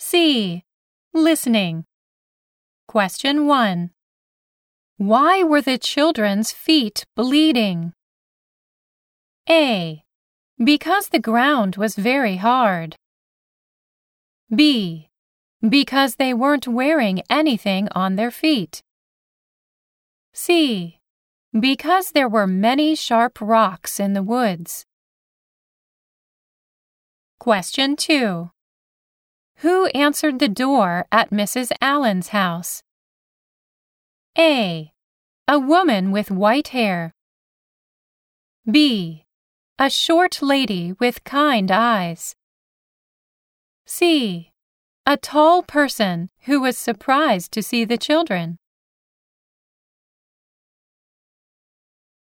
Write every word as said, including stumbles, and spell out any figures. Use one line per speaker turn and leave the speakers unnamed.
C. Listening. Question one. Why were the children's feet bleeding? A. Because the ground was very hard. B. Because they weren't wearing anything on their feet. C. Because there were many sharp rocks in the woods. Question two. Who answered the door at Missus Allen's house? A. A woman with white hair. B. A short lady with kind eyes. C. A tall person who was surprised to see the children.